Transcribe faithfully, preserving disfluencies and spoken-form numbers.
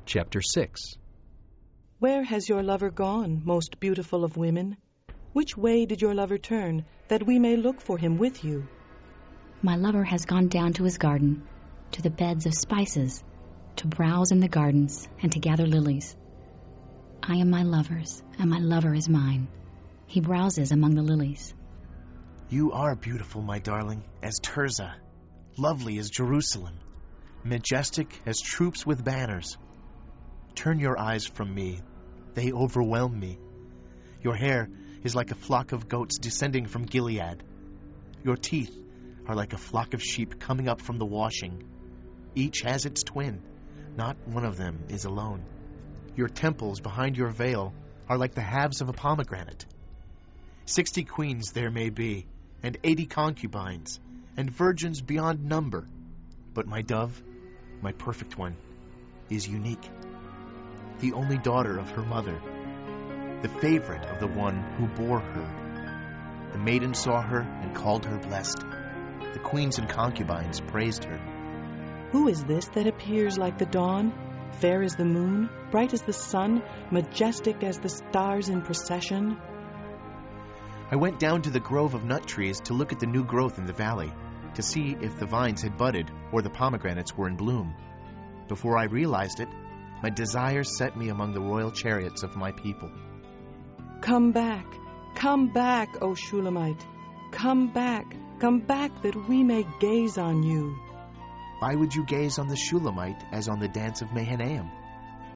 Chapter six. Where has your lover gone, most beautiful of women? Which way did your lover turn, that we may look for him with you? My lover has gone down to his garden, to the beds of spices, to browse in the gardens, and to gather lilies. I am my lover's, and my lover is mine. He browses among the lilies. You are beautiful, my darling, as Tirzah, lovely as Jerusalem, majestic as troops with banners. Turn your eyes from me. They overwhelm me. Your hair is like a flock of goats descending from Gilead. Your teeth are like a flock of sheep coming up from the washing. Each has its twin. Not one of them is alone. Your temples behind your veil are like the halves of a pomegranate. Sixty queens there may be, and eighty concubines, and virgins beyond number. But my dove, my perfect one, is unique. The only daughter of her mother, the favorite of the one who bore her. The maiden saw her and called her blessed. The queens and concubines praised her. Who is this that appears like the dawn, fair as the moon, bright as the sun, majestic as the stars in procession? I went down to the grove of nut trees to look at the new growth in the valley, to see if the vines had budded or the pomegranates were in bloom. Before I realized it, my desire set me among the royal chariots of my people. Come back, come back, O Shulamite. Come back, come back that we may gaze on you. Why would you gaze on the Shulamite as on the dance of Mahanaim?